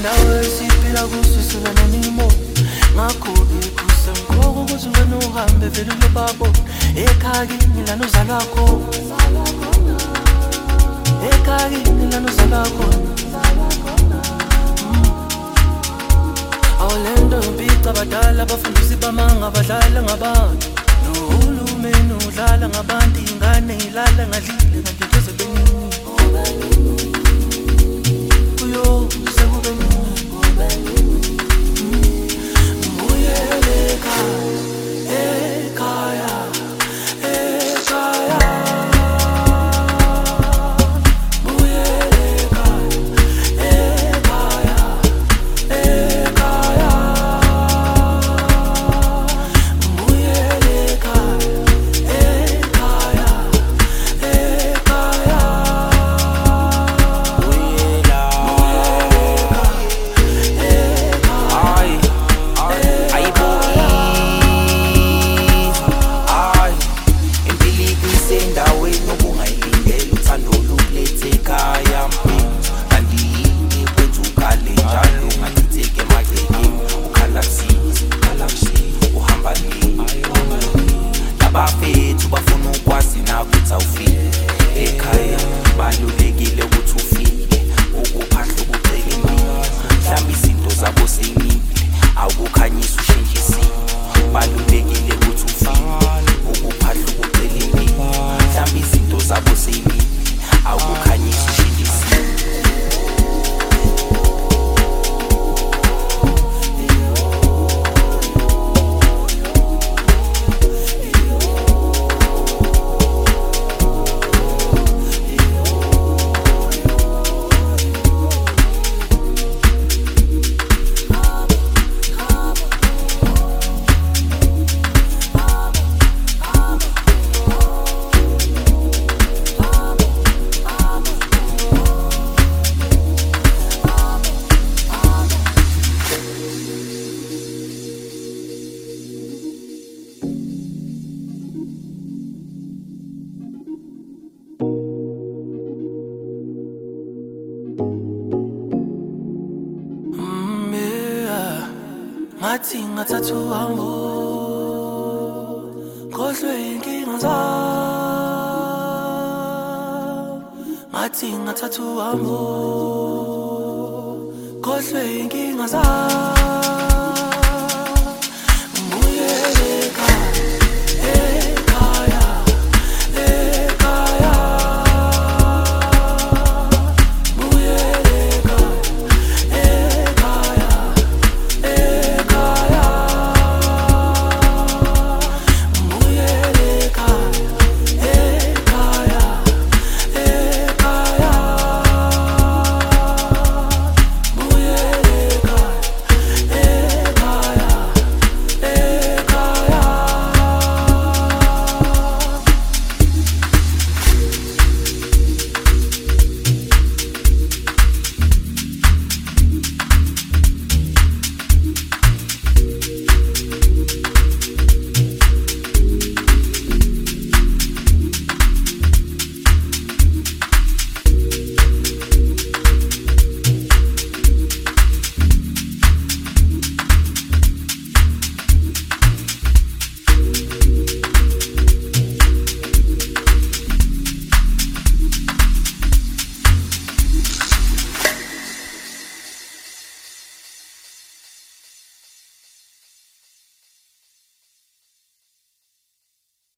nawe siphila kususula nanimo ngakho-ke kusemkhoko ukuthi wena uhambe vele ulobabo ekhaya kimi lana uzalwa khona ekhaya kimi lana uzalwa khona awulento mpica abadala abafundisi bamanga badlala ngabantu nohulumeni udlala ngabantu ingane ilala ngadlile ngantetoze benini kuyo sekube nini mbuyele ekhaya ekhaya mbuyele ekhaya ekhaya mbuyele ekhaya ekhaya abafethu bafuna ukwazi nakuthi awufike ekhaya balulekile ukuthi ufike ukuphahla ukucela impilo mhlawumbe izinto zabo seyimile awukukhanyisa ushintshe isimo balulekile ukuthi ufike ukuphahla ukucela impilo mhlawumbe izinto zabo seyimile awukukhanyisa ushintshe isimo ngathi ngathatha uhambo khohlwe inkinga zami ngathi ngathatha uhambo khohlwe inkinga zami